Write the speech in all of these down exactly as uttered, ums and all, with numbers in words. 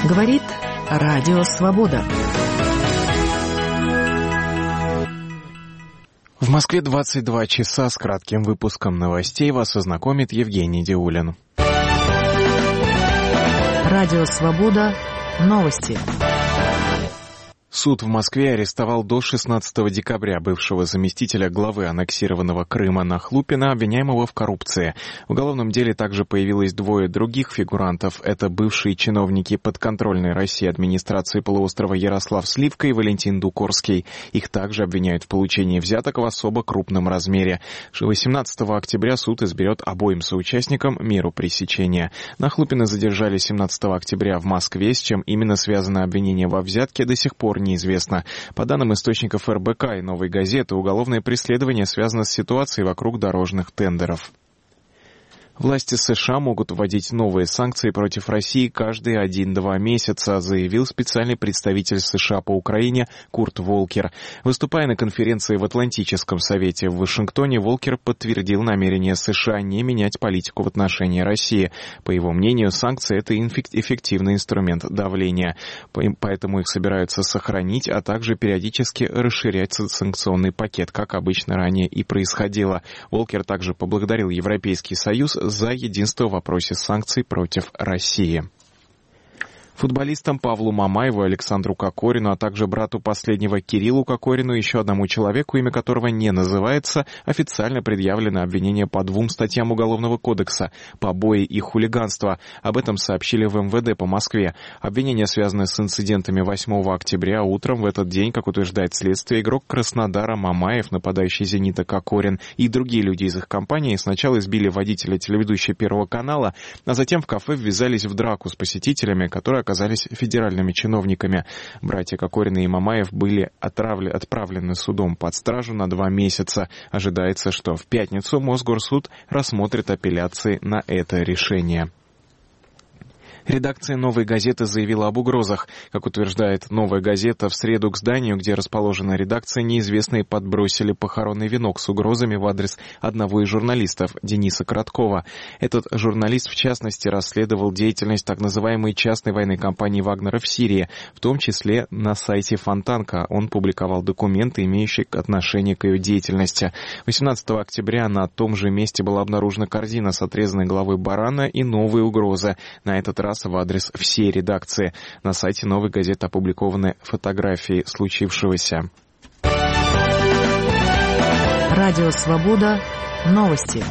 Говорит Радио Свобода. В Москве двадцать два часа. С кратким выпуском новостей вас ознакомит Евгений Диулин. Радио Свобода. Новости. Суд в Москве арестовал до шестнадцатого декабря бывшего заместителя главы аннексированного Крыма Нахлупина, обвиняемого в коррупции. В уголовном деле также появилось двое других фигурантов. Это бывшие чиновники подконтрольной России администрации полуострова Ярослав Сливка и Валентин Дукорский. Их также обвиняют в получении взяток в особо крупном размере. восемнадцатого октября суд изберет обоим соучастникам меру пресечения. Нахлупина задержали семнадцатого октября в Москве. С чем именно связано обвинение во взятке, до сих пор неизвестно. По данным источников эр бэ ка и «Новой газеты», уголовное преследование связано с ситуацией вокруг дорожных тендеров. Власти США могут вводить новые санкции против России каждые один-два месяца, заявил специальный представитель США по Украине Курт Волкер. Выступая на конференции в Атлантическом совете в Вашингтоне, Волкер подтвердил намерение США не менять политику в отношении России. По его мнению, санкции – это эффективный инструмент давления, поэтому их собираются сохранить, а также периодически расширять санкционный пакет, как обычно ранее и происходило. Волкер также поблагодарил Европейский Союз за единство в вопросе санкций против России. Футболистам Павлу Мамаеву и Александру Кокорину, а также брату последнего Кириллу Кокорину и еще одному человеку, имя которого не называется, официально предъявлено обвинение по двум статьям Уголовного кодекса – побои и хулиганство. Об этом сообщили в эм вэ дэ по Москве. Обвинения связаны с инцидентами восьмого октября. Утром в этот день, как утверждает следствие, игрок Краснодара Мамаев, нападающий «Зенита» Кокорин и другие люди из их компании сначала избили водителя телеведущей Первого канала, а затем в кафе ввязались в драку с посетителями, которые оказались федеральными чиновниками. Братья Кокорин и Мамаев были отравли, отправлены судом под стражу на два месяца. Ожидается, что в пятницу Мосгорсуд рассмотрит апелляции на это решение. Редакция «Новой газеты» заявила об угрозах. Как утверждает «Новая газета», в среду к зданию, где расположена редакция, неизвестные подбросили похоронный венок с угрозами в адрес одного из журналистов, Дениса Короткова. Этот журналист, в частности, расследовал деятельность так называемой частной военной компании Вагнера в Сирии, в том числе на сайте Фонтанка. Он публиковал документы, имеющие отношение к ее деятельности. восемнадцатого октября на том же месте была обнаружена корзина с отрезанной головой барана и новые угрозы. На этот раз в адрес всей редакции. На сайте «Новой газеты» опубликованы фотографии случившегося. Радио Свобода. Новости.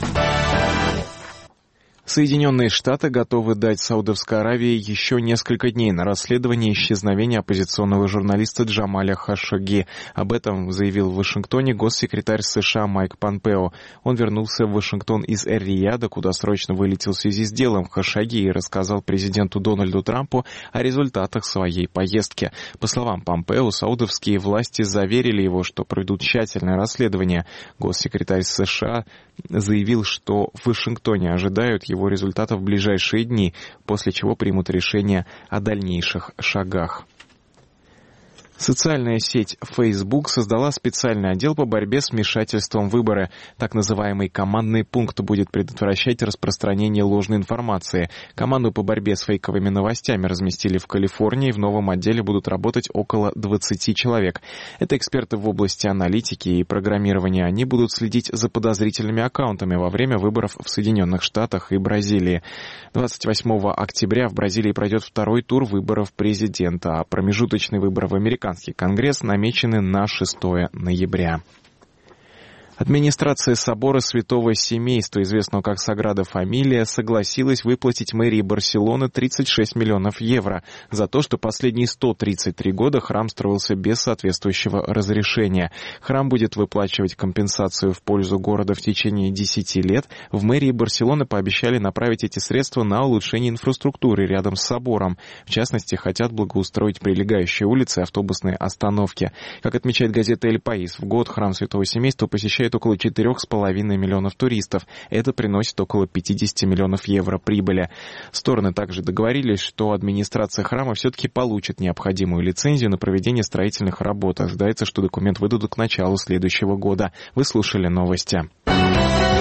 Соединенные Штаты готовы дать Саудовской Аравии еще несколько дней на расследование исчезновения оппозиционного журналиста Джамаля Хашогги. Об этом заявил в Вашингтоне госсекретарь США Майк Помпео. Он вернулся в Вашингтон из Эр-Рияда, куда срочно вылетел в связи с делом Хашогги, и рассказал президенту Дональду Трампу о результатах своей поездки. По словам Помпео, саудовские власти заверили его, что проведут тщательное расследование. Госсекретарь США заявил, что в Вашингтоне ожидают его результатов в ближайшие дни, после чего примут решение о дальнейших шагах. Социальная сеть Facebook создала специальный отдел по борьбе с вмешательством в выборы. Так называемый командный пункт будет предотвращать распространение ложной информации. Команду по борьбе с фейковыми новостями разместили в Калифорнии. В новом отделе будут работать около двадцати человек. Это эксперты в области аналитики и программирования. Они будут следить за подозрительными аккаунтами во время выборов в Соединенных Штатах и Бразилии. двадцать восьмого октября в Бразилии пройдет второй тур выборов президента, а промежуточные выборы в Америке Конгресс намечены на шестого ноября. Администрация собора Святого Семейства, известного как Саграда Фамилия, согласилась выплатить мэрии Барселоны тридцать шесть миллионов евро за то, что последние сто тридцать три года храм строился без соответствующего разрешения. Храм будет выплачивать компенсацию в пользу города в течение десяти лет. В мэрии Барселоны пообещали направить эти средства на улучшение инфраструктуры рядом с собором. В частности, хотят благоустроить прилегающие улицы и автобусные остановки. Как отмечает газета «Эль Паис», в год храм Святого Семейства посещает около четырех с половиной миллионов туристов. Это приносит около пятьдесят миллионов евро прибыли. Стороны также договорились, что администрация храма все-таки получит необходимую лицензию на проведение строительных работ. Ожидается, что документ выдадут к началу следующего года. Вы слушали новости.